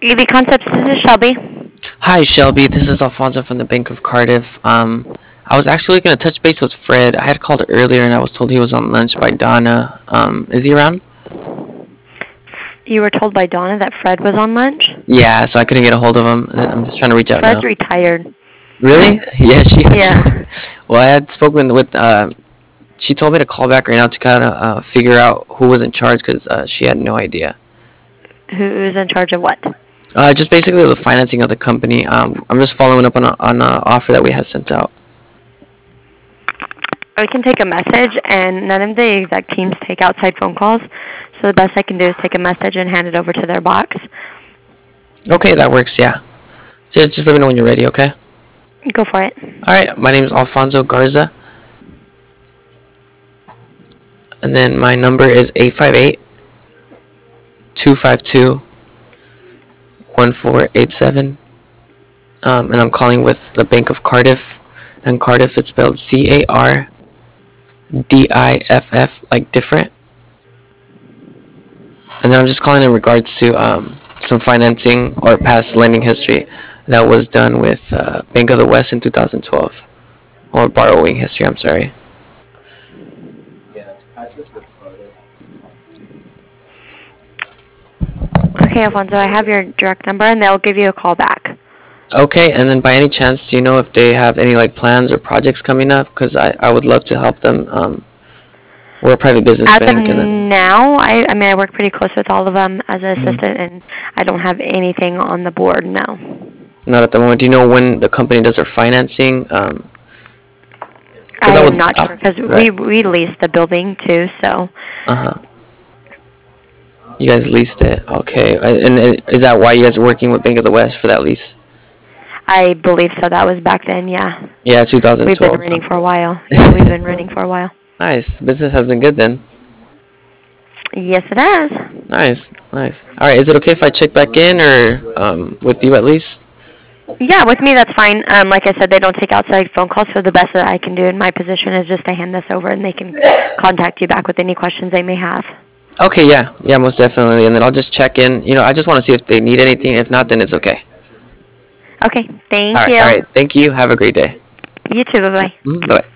EV Concepts, this is Shelby. Hi, Shelby. This is Alfonso from the Bank of Cardiff. I was actually going to touch base with Fred. I had called earlier and I was told he was on lunch by Donna. Is he around? You were told by Donna that Fred was on lunch? Yeah, so I couldn't get a hold of him. I'm just trying to reach out Fred's now. retired. Really? Yeah, she is. Yeah. Well, I had spoken with, she told me to call back right now to kind of figure out who was in charge because she had no idea. Who's in charge of what? Just basically the financing of the company. I'm just following up on an offer that we had sent out. I can take a message, and none of the exec teams take outside phone calls, so the best I can do is take a message and hand it over to their box. Okay, that works, yeah. Just let me know when you're ready, okay? Go for it. Alright, my name is Alfonso Garza. And then my number is 858-252-1487. And I'm calling with the Bank of Cardiff. And Cardiff, it's spelled CARDIFF, like different. And then I'm just calling in regards to some financing or past lending history that was done with Bank of the West in 2012. Or borrowing history, I'm sorry. Okay, Alfonso, I have your direct number, and they'll give you a call back. Okay, and then by any chance, do you know if they have any like plans or projects coming up? Because I would love to help them. We're a private business As bank. of now, I mean, I work pretty close with all of them as an assistant, and I don't have anything on the board, no. Not at the moment. Do you know when the company does their financing? I am not sure, because we lease the building too, so. You guys leased it, okay. And is that why you guys are working with Bank of the West for that lease? I believe so. That was back then, yeah. Yeah, 2012. We've been renting for a while. Yeah, we've been renting for a while. Nice. Business has been good then. Yes, it has. Nice, nice. All right, is it okay if I check back in, or with you at least? Yeah, with me that's fine. Like I said, they don't take outside phone calls, so the best that I can do in my position is just to hand this over, and they can contact you back with any questions they may have. Okay, yeah, most definitely. And then I'll just check in. I just want to see if they need anything. If not, then it's okay. Okay, thank you. All right, thank you. Have a great day. You too. Bye bye. Bye.